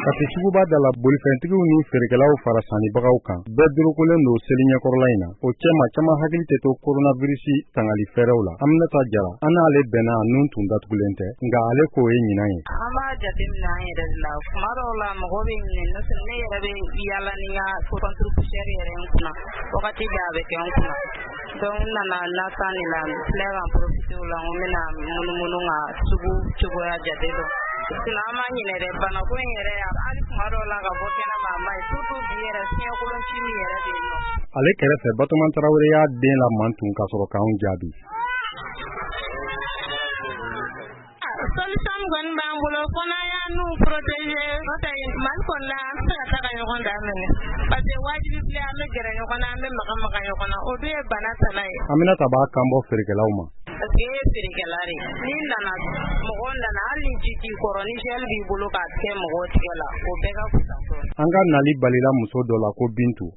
Kati suguba da la bolifɛntigiw ni feerekɛlaw fara sannibagaw kan bɛɛ durukulen don seli ɲɛkɔrɔla in na. O cɛma caman hakili tɛ to coronavirus tangali fɛrɛw la. Aminata Jara an n'ale bɛnna nun tun datugulen tɛ nka ale k'o ye ɲinan ye. An b'a jateminɛ an yɛrɛ de la kuma dɔw la mɔgɔ bɛ minɛ ne yɛrɛ bɛ yaala ni n ka contributeur yɛrɛ n kunna wagati bɛɛ a bɛ kɛ n kunna donc n nana nata de la n filɛ ka profiter o la n ko n bɛna munumunu ka sugu cogoya jate dɔn. Sinon an b'a ɲinɛ dɛ banako in yɛrɛ hali kuma dɔw la ka bɔ kɛnɛma a maɲi surtout bi yɛrɛ fiɲɛkolon ci min yɛrɛ bɛ yen nɔ. Ale kɛrɛfɛ Batoma Tarawele y'a den la mantun ka sɔrɔ k'anw jaabi. Solution kɔni b'an bolo fo n'an y'an n'u protéger n'o tɛ Mali kɔni la an tɛ se ka taa ka ɲɔgɔn dan minɛ parce que wajibi filɛ an bɛ gɛrɛ ɲɔgɔn na an bɛ maga ɲɔgɔn na o dun ye bana tana ye. Aminata b'a kanbɔ feerekɛlaw ma. Parce que e ye feerekɛla de ye n'i nana mɔgɔ nana hali ni ji t'i kɔrɔ ni gel b'i bolo k'a kɛ mɔgɔw tigɛ la o bɛɛ ka fisa dɔɔni. An ka nali balila muso dɔ la ko Bintu.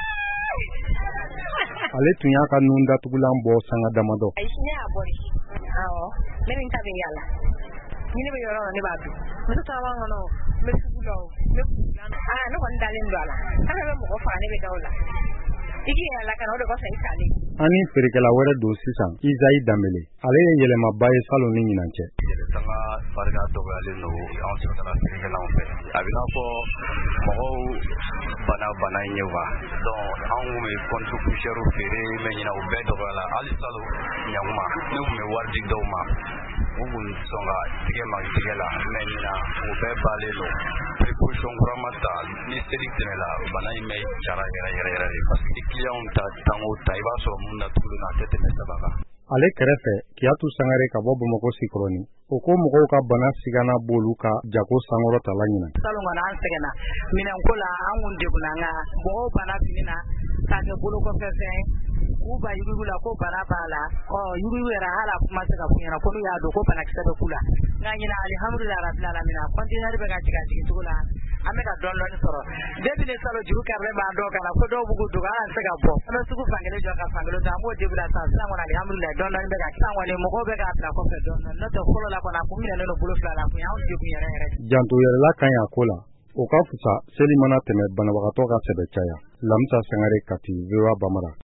Ale tun y'a ka nun datugulan bɔ sanga damadɔ. Ayi ne y'a bɔ de. Awɔ ne bɛ n ta bɛ yaala. Ni ne bɛ yɔrɔ la ne b'a dun. Muso caman kɔnɔ n bɛ sugu la o n bɛ kulan. Ne kɔni dalen don a la. An bɛ mɔgɔ faga ne bɛ da o la. I k'i yɛrɛ lakana o de kɔfɛ i salen. An ni feerekɛla wɛrɛ don sisan Isayi Danbele. Ale ye yɛlɛmaba ye salon ni ɲinan cɛ. Sanga barika dɔgɔyalen don anw sɔrɔla feerekɛlaw fɛ. A bɛ n'a fɔ mɔgɔw bana in ye wa. Donc anw kun bɛ contributeur feere mais ɲinan o bɛɛ dɔgɔyala hali salon ɲankuma ne kun bɛ wari di dɔw ma. U kun sɔn ka tigɛ tigɛ la mais ɲinan o bɛɛ balen don. Précaution kura ma ta ni seli tɛmɛla bana in bɛ cara yɛrɛ de parce que client ta tango ta i b'a sɔrɔ mun datugulen na a tɛ tɛmɛ 3 kan. Ale kɛrɛfɛ Kiyatu Sangare ka bɔ Bamakɔ Sikoroni o ko mɔgɔw ka bana sigana b'olu ka jago sankɔrɔtala ɲinan. Salon kɔni an sɛgɛnna minɛnko la an kun degunna nka mɔgɔw bana finina k'a kɛ bolokɔfɛ fɛn k'u ba yugu la ko bana b'a la yugu yɛrɛ hali a kuma se ka f'u ɲɛna ko n'u y'a dɔn ko banakisɛ bɛ k'u la nka ɲinan alihamudulila rabbil alamina conteneur bɛ ka jigin cogo la an bɛ ka dɔɔni sɔrɔ depuis ne salon juru kɛrɛfɛ b'a dɔw kan ko dɔw b'u dogo an tɛ se ka bɔ an bɛ sugu fankelen jɔ ka fankelen to an b'o début la sisan kɔni alihamudulila dɔɔni bɛ ka sisan kɔni mɔgɔw bɛ k'a bila kɔfɛ dɔɔni n'o tɛ fɔlɔ la kɔni a kun minɛnen don bolo fila la kun y'anw degun yɛrɛ. Janto yɛrɛla ka ɲi a ko la o ka fisa seli mana tɛmɛ banabagatɔ ka sɛbɛ caya. Lamisa Sangare Kati VOA Bamara.